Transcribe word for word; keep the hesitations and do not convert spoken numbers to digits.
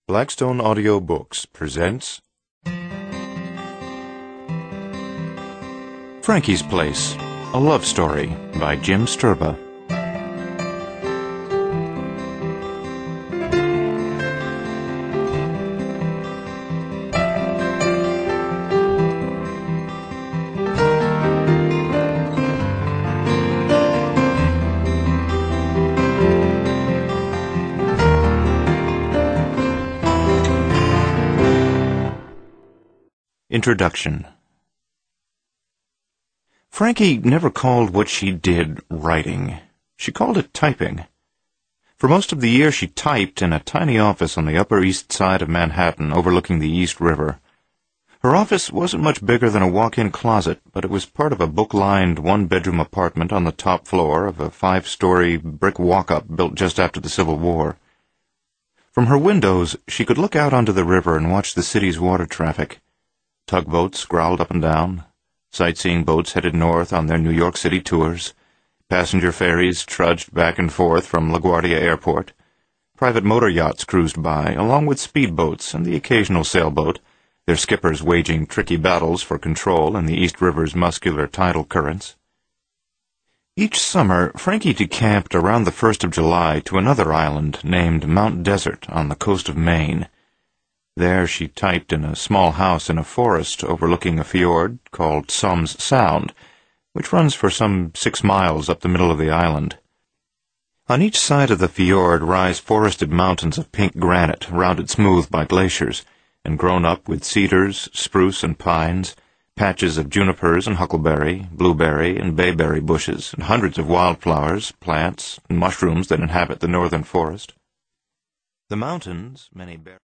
Blackstone Audio Books presents Frankie's Place, a love story by Jim Sturba. Introduction. Frankie never called what she did writing. She called it typing. For most of the year she typed in a tiny office on the Upper East Side of Manhattan overlooking the East River. Her office wasn't much bigger than a walk-in closet, but it was part of a book-lined one-bedroom apartment on the top floor of a five-story brick walk-up built just after the Civil War. From her windows she could look out onto the river and watch the city's water traffic. Tugboats growled up and down, sightseeing boats headed north on their New York City tours, passenger ferries trudged back and forth from LaGuardia Airport, private motor yachts cruised by, along with speedboats and the occasional sailboat, their skippers waging tricky battles for control in the East River's muscular tidal currents. Each summer, Frankie decamped around the first of July to another island named Mount Desert on the coast of Maine. There she typed in a small house in a forest overlooking a fjord called Soms Sound, which runs for some six miles up the middle of the island. On each side of the fjord rise forested mountains of pink granite, rounded smooth by glaciers, and grown up with cedars, spruce, and pines, patches of junipers and huckleberry, blueberry, and bayberry bushes, and hundreds of wildflowers, plants, and mushrooms that inhabit the northern forest. The mountains, many bear